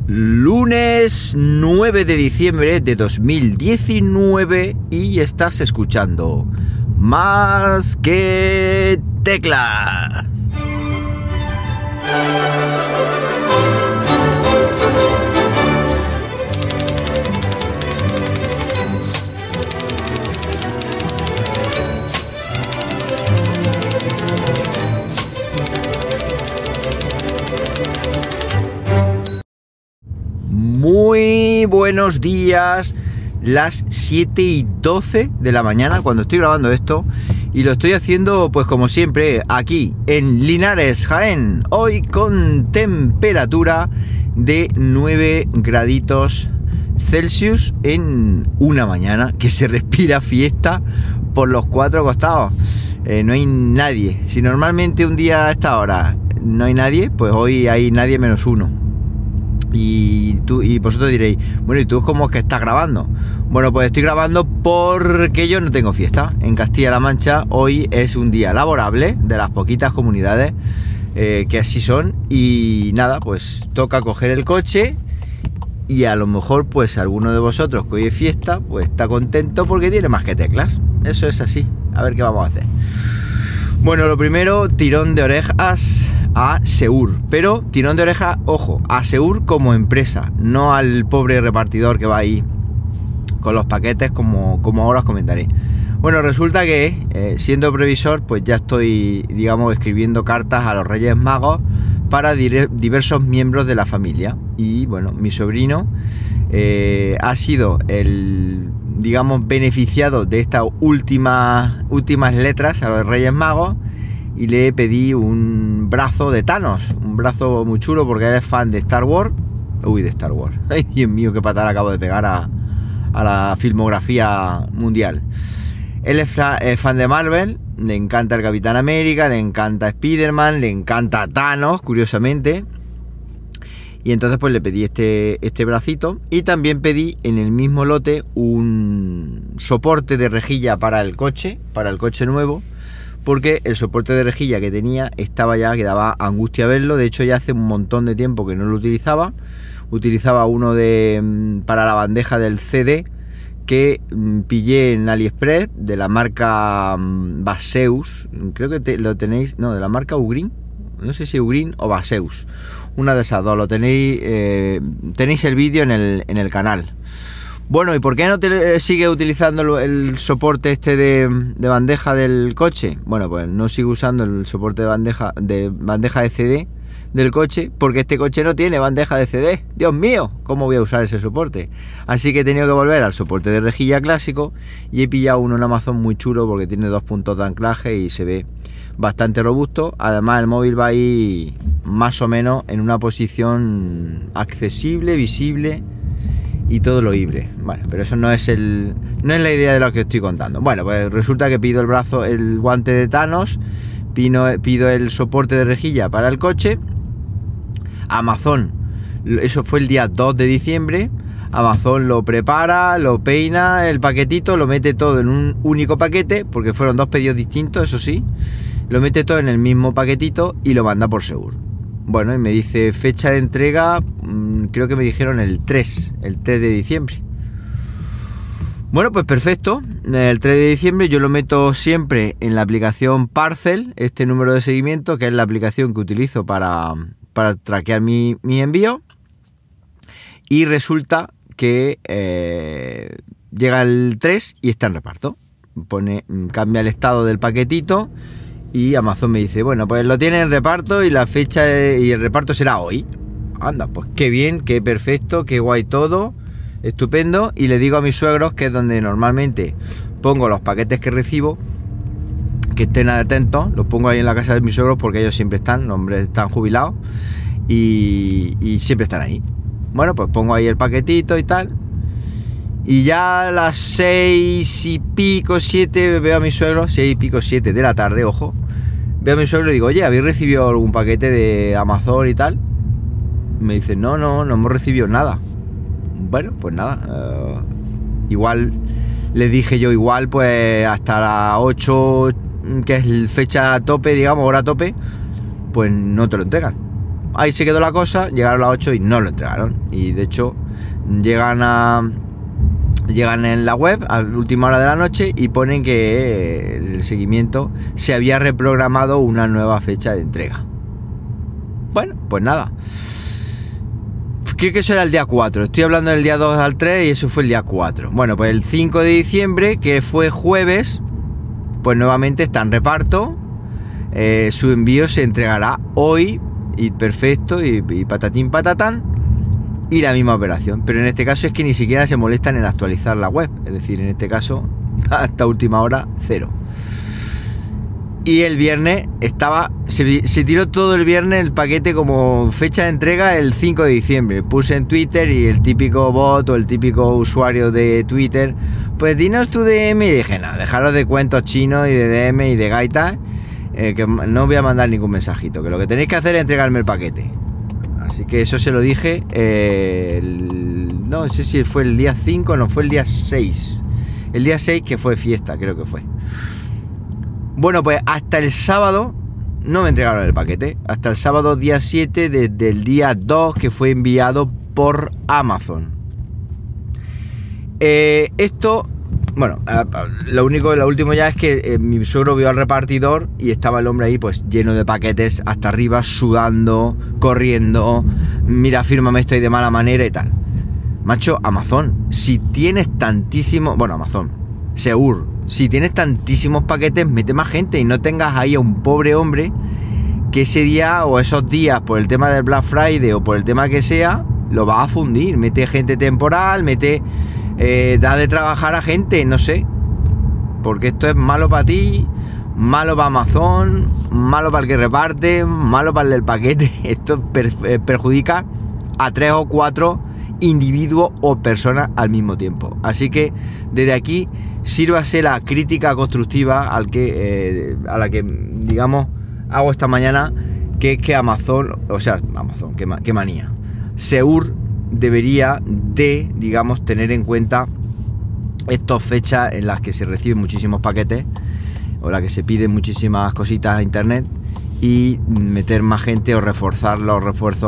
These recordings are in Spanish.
Lunes 9 de diciembre de 2019 y estás escuchando Más que Teclas. Muy buenos días, las 7:12 de la mañana cuando estoy grabando esto y lo estoy haciendo pues como siempre aquí en Linares, Jaén, hoy con temperatura de 9 graditos Celsius en una mañana que se respira fiesta por los cuatro costados. No hay nadie. Si normalmente un día a esta hora no hay nadie, pues hoy hay nadie menos uno. Y vosotros diréis, bueno, ¿y tú cómo es que estás grabando? Bueno, pues estoy grabando porque yo no tengo fiesta. En Castilla-La Mancha hoy es un día laborable de las poquitas comunidades que así son. Y nada, pues toca coger el coche y a lo mejor pues alguno de vosotros que hoy es fiesta pues está contento porque tiene más que teclas. Eso es así. A ver qué vamos a hacer. Bueno, lo primero, tirón de orejas a Seur, pero tirón de orejas, ojo, a Seur como empresa, no al pobre repartidor que va ahí con los paquetes como ahora os comentaré. Bueno, resulta que siendo previsor, pues ya estoy, digamos, escribiendo cartas a los Reyes Magos para diversos miembros de la familia. Y bueno, mi sobrino ha sido el, digamos, beneficiado de estas últimas letras a los Reyes Magos. Y le pedí un brazo de Thanos, un brazo muy chulo porque él es fan de Star Wars. Uy, de Star Wars. Ay, Dios mío, qué patada acabo de pegar a la filmografía mundial. Él es fan de Marvel, le encanta el Capitán América, le encanta Spider-Man, le encanta Thanos, curiosamente. Y entonces pues le pedí este bracito y también pedí en el mismo lote un soporte de rejilla para el coche nuevo. Porque el soporte de rejilla que tenía estaba ya, que daba angustia verlo. De hecho ya hace un montón de tiempo que no lo utilizaba. Utilizaba uno para la bandeja del CD que pillé en AliExpress de la marca Baseus. Creo que lo tenéis, no, de la marca Ugrin. No sé si Ugrin o Baseus. Una de esas dos, lo tenéis el vídeo en el canal. Bueno, ¿y por qué no te sigue utilizando el soporte de bandeja del coche? Bueno, pues no sigo usando el soporte de bandeja de CD del coche porque este coche no tiene bandeja de CD. Dios mío, ¿cómo voy a usar ese soporte? Así que he tenido que volver al soporte de rejilla clásico y he pillado uno en Amazon muy chulo porque tiene 2 puntos de anclaje y se ve bastante robusto. Además el móvil va ahí más o menos en una posición accesible, visible y todo lo libre. Bueno, pero eso no es la idea de lo que estoy contando. Bueno, pues resulta que pido el guante de Thanos, pido el soporte de rejilla para el coche. Amazon, eso fue el día 2 de diciembre. Amazon lo prepara, lo peina el paquetito, lo mete todo en un único paquete, porque fueron 2 pedidos distintos, eso sí. Lo mete todo en el mismo paquetito y lo manda por Seur. Bueno, y me dice fecha de entrega, creo que me dijeron el 3 de diciembre. Bueno, pues perfecto. El 3 de diciembre yo lo meto siempre en la aplicación Parcel, este número de seguimiento, que es la aplicación que utilizo para traquear mi envío. Y resulta que llega el 3 y está en reparto. Cambia el estado del paquetito. Y Amazon me dice, bueno, pues lo tiene en reparto y la fecha y el reparto será hoy. Anda, pues qué bien, qué perfecto, qué guay todo, estupendo. Y le digo a mis suegros, que es donde normalmente pongo los paquetes que recibo, que estén atentos. Los pongo ahí en la casa de mis suegros porque ellos siempre están, los hombres están jubilados y siempre están ahí. Bueno, pues pongo ahí el paquetito y tal. Y ya a las 6 y pico, 7, veo a mi suegro, 6 y pico, 7 de la tarde, ojo. Veo a mi suegro y digo, oye, ¿habéis recibido algún paquete de Amazon y tal? Me dice, no hemos recibido nada. Bueno, pues nada. Igual, les dije yo, pues hasta las 8, que es fecha tope, digamos, hora tope, pues no te lo entregan. ahí se quedó la cosa, llegaron las 8 y no lo entregaron. Y de hecho, llegan en la web a la última hora de la noche y ponen que el seguimiento se había reprogramado una nueva fecha de entrega. Bueno, pues nada. Creo que eso era el día 4. Estoy hablando del día 2 al 3 y eso fue el día 4. Bueno, pues el 5 de diciembre, que fue jueves, pues nuevamente está en reparto. Su envío se entregará hoy y perfecto y patatín patatán. Y la misma operación. Pero en este caso es que ni siquiera se molestan en actualizar la web. Es decir, en este caso, hasta última hora, 0. Y el viernes se tiró todo el viernes el paquete como fecha de entrega el 5 de diciembre. Puse en Twitter y el típico bot o el típico usuario de Twitter, pues dinos tu DM, y dije, no, dejaros de cuentos chinos y de DM y de gaitas, que no voy a mandar ningún mensajito, que lo que tenéis que hacer es entregarme el paquete. Así que eso se lo dije, no sé si fue el día 5 o no, fue el día 6. El día 6 que fue fiesta, creo que fue. Bueno, pues hasta el sábado no me entregaron el paquete. Hasta el sábado día 7 desde el día 2 que fue enviado por Amazon. Esto, bueno, lo último ya es que mi suegro vio al repartidor y estaba el hombre ahí pues lleno de paquetes hasta arriba, sudando, corriendo. Mira, fírmame, estoy de mala manera y tal. Macho, Amazon, si tienes tantísimo... Bueno, Amazon, Seur, si tienes tantísimos paquetes, mete más gente y no tengas ahí a un pobre hombre que ese día o esos días, por el tema del Black Friday o por el tema que sea, lo va a fundir. Mete gente temporal, da de trabajar a gente, no sé. Porque esto es malo para ti, malo para Amazon, malo para el que reparte, malo para el del paquete. Esto perjudica a 3 o 4 individuos o personas al mismo tiempo. Así que desde aquí sírvase la crítica constructiva a la que digamos hago esta mañana, que es que Amazon, qué manía. Seur debería de, digamos, tener en cuenta estas fechas en las que se reciben muchísimos paquetes o las que se piden muchísimas cositas a internet, y meter más gente o reforzar los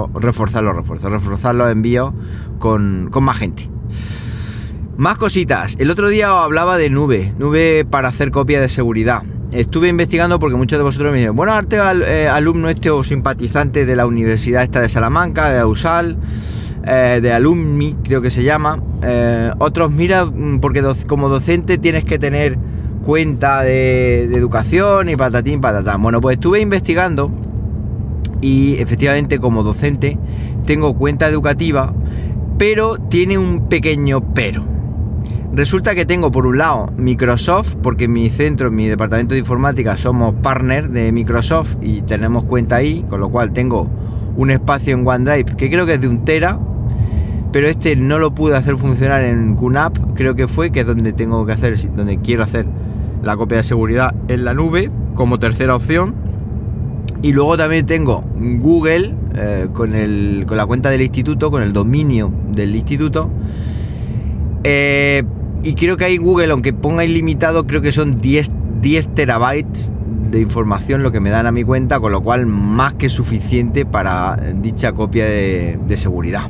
envíos con más gente. Más cositas. El otro día os hablaba de nube para hacer copia de seguridad. Estuve investigando porque muchos de vosotros me dicen, bueno, Arte, alumno o simpatizante de la Universidad esta de Salamanca, de USAL, de Alumni, creo que se llama. Otros, mira, porque como docente tienes que tener cuenta de educación y patatín patatán. Bueno, pues estuve investigando y efectivamente como docente tengo cuenta educativa, pero tiene un pequeño pero. Resulta que tengo por un lado Microsoft, porque en mi departamento de informática somos partner de Microsoft y tenemos cuenta ahí, con lo cual tengo un espacio en OneDrive que creo que es de 1 tera, pero este no lo pude hacer funcionar en QNAP, creo que es donde donde quiero hacer la copia de seguridad en la nube como tercera opción. Y luego también tengo Google con la cuenta del instituto, con el dominio del instituto, y creo que hay Google, aunque ponga ilimitado, creo que son 10 terabytes de información lo que me dan a mi cuenta, con lo cual más que suficiente para dicha copia de seguridad.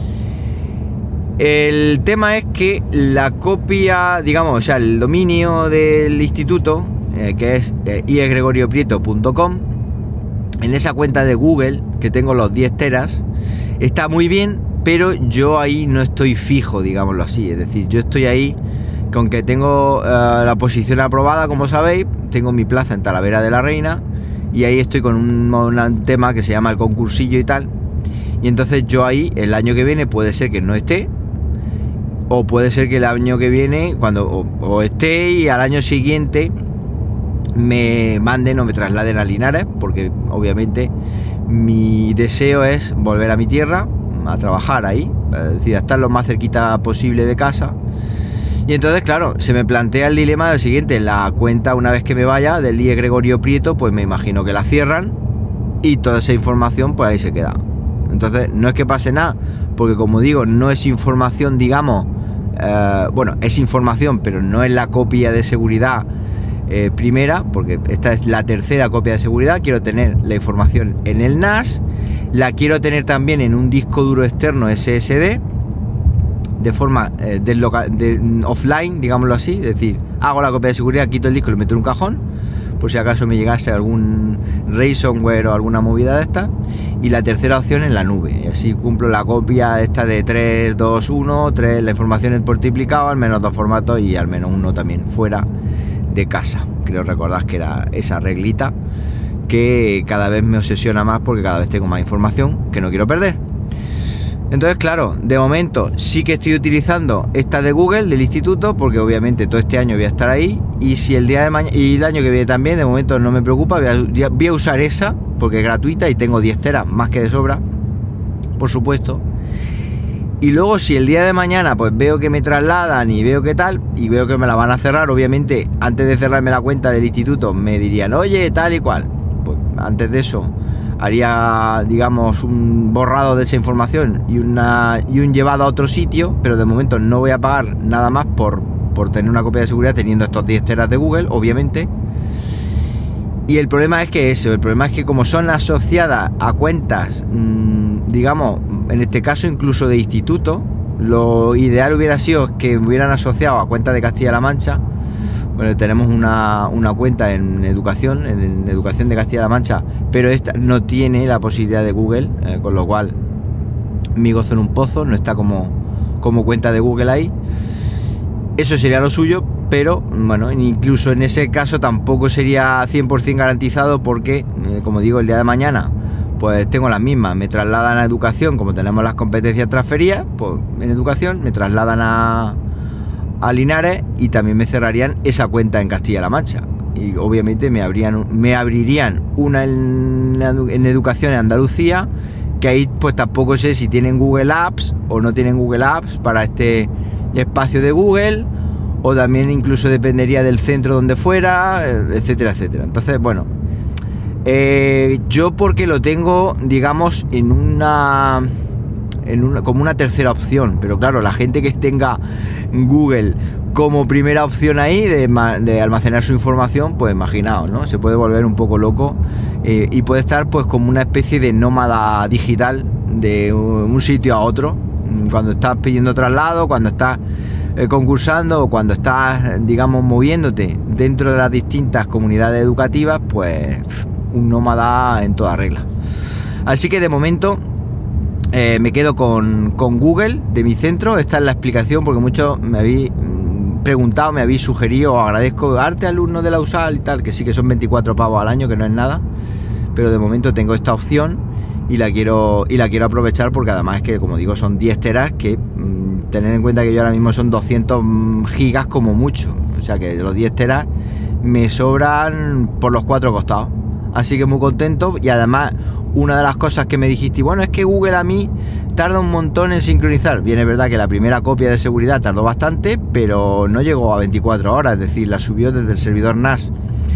El tema es que la copia, digamos, o sea, el dominio del instituto, que es iegregorioprieto.com, en esa cuenta de Google, que tengo los 10 teras, está muy bien, pero yo ahí no estoy fijo, digámoslo así. Es decir, yo estoy ahí con que tengo la posición aprobada, como sabéis, tengo mi plaza en Talavera de la Reina, y ahí estoy con un tema que se llama el concursillo y tal. Y entonces yo ahí, el año que viene, puede ser que no esté, o puede ser que el año que viene, o esté, y al año siguiente me manden o me trasladen a Linares, porque obviamente mi deseo es volver a mi tierra, a trabajar ahí, es decir, a estar lo más cerquita posible de casa. Y entonces, claro, se me plantea el dilema del siguiente: la cuenta, una vez que me vaya del IE Gregorio Prieto, pues me imagino que la cierran y toda esa información pues ahí se queda. Entonces no es que pase nada, porque como digo, no es información, digamos, es información, pero no es la copia de seguridad primera, porque esta es la tercera copia de seguridad. Quiero tener la información en el NAS, la quiero tener también en un disco duro externo SSD, de forma offline, digámoslo así. Es decir, hago la copia de seguridad, quito el disco y lo meto en un cajón, por si acaso me llegase algún ransomware o alguna movida de esta. Y la tercera opción en la nube, y así cumplo la copia esta de 3, 2, 1, 3, la información es por triplicado, al menos 2 formatos y al menos uno también fuera de casa. Creo recordar que era esa reglita que cada vez me obsesiona más, porque cada vez tengo más información que no quiero perder. Entonces, claro, de momento sí que estoy utilizando esta de Google, del instituto, porque obviamente todo este año voy a estar ahí, y si el día de mañana y el año que viene también, de momento no me preocupa, voy a usar esa porque es gratuita y tengo 10 teras más que de sobra, por supuesto. Y luego si el día de mañana pues veo que me trasladan y veo que tal, y veo que me la van a cerrar, obviamente antes de cerrarme la cuenta del instituto me dirían, oye, tal y cual, pues antes de eso haría, digamos, un borrado de esa información y un llevado a otro sitio, pero de momento no voy a pagar nada más por tener una copia de seguridad teniendo estos 10 teras de Google, obviamente. Y el problema es que como son asociadas a cuentas, digamos, en este caso incluso de instituto, lo ideal hubiera sido que me hubieran asociado a cuentas de Castilla-La Mancha. Bueno, tenemos una cuenta en educación de Castilla-La Mancha, pero esta no tiene la posibilidad de Google, con lo cual mi gozo en un pozo, no está como cuenta de Google ahí. Eso sería lo suyo, pero bueno, incluso en ese caso tampoco sería 100% garantizado, porque, como digo, el día de mañana pues tengo las mismas, me trasladan a educación, como tenemos las competencias transferidas, pues en educación me trasladan a Linares y también me cerrarían esa cuenta en Castilla-La Mancha, y obviamente me abrirían una en educación en Andalucía, que ahí pues tampoco sé si tienen Google Apps o no tienen Google Apps para este espacio de Google, o también incluso dependería del centro donde fuera, etcétera, etcétera. Entonces, bueno, yo porque lo tengo, digamos, como una tercera opción, pero claro, la gente que tenga Google como primera opción ahí de almacenar su información, pues imaginaos, ¿no? Se puede volver un poco loco, y puede estar pues como una especie de nómada digital de un sitio a otro, cuando estás pidiendo traslado, cuando estás concursando, o cuando estás, digamos, moviéndote dentro de las distintas comunidades educativas, pues un nómada en toda regla. Así que de momento me quedo con Google de mi centro. Esta es la explicación, porque muchos me habéis preguntado, me habéis sugerido, os agradezco, arte alumno de la USAL y tal, que sí que son 24 pavos al año, que no es nada, pero de momento tengo esta opción y la quiero aprovechar, porque además es que, como digo, son 10 teras que tener en cuenta que yo ahora mismo son 200 gigas como mucho, o sea que de los 10 teras me sobran por los 4 costados, así que muy contento. Y además, una de las cosas que me dijiste, bueno, es que Google a mí tarda un montón en sincronizar. Bien, es verdad que la primera copia de seguridad tardó bastante, pero no llegó a 24 horas, es decir, la subió desde el servidor NAS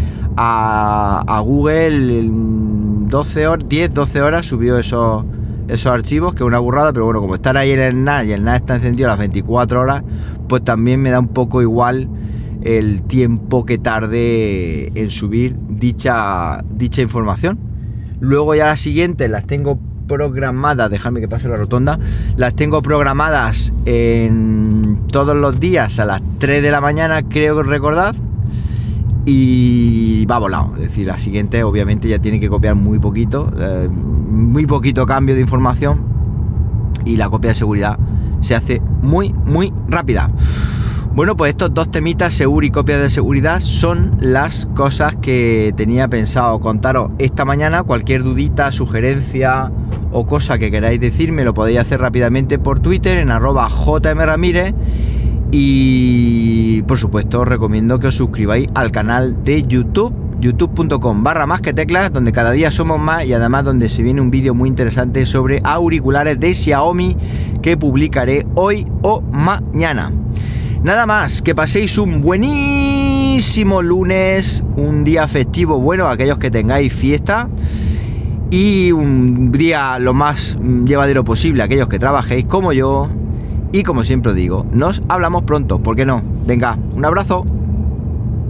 a Google en 10-12 horas, subió esos archivos, que es una burrada, pero bueno, como están ahí en el NAS y el NAS está encendido a las 24 horas, pues también me da un poco igual el tiempo que tarde en subir dicha información. Luego ya las siguientes las tengo programadas, dejadme que pase la rotonda, las tengo programadas en todos los días a las 3 de la mañana, creo que recordad, y va volado. Es decir, la siguiente obviamente ya tiene que copiar muy poquito cambio de información, y la copia de seguridad se hace muy rápida. Bueno, pues estos dos temitas, seguro y copia de seguridad, son las cosas que tenía pensado contaros esta mañana. Cualquier dudita, sugerencia o cosa que queráis decirme lo podéis hacer rápidamente por Twitter en @jmramírez. Y por supuesto os recomiendo que os suscribáis al canal de YouTube, youtube.com/másqueteclas, donde cada día somos más, y además donde se viene un vídeo muy interesante sobre auriculares de Xiaomi que publicaré hoy o mañana. Nada más, que paséis un buenísimo lunes, un día festivo bueno, aquellos que tengáis fiesta, y un día lo más llevadero posible aquellos que trabajéis como yo. Y como siempre os digo, nos hablamos pronto, ¿por qué no? Venga, un abrazo.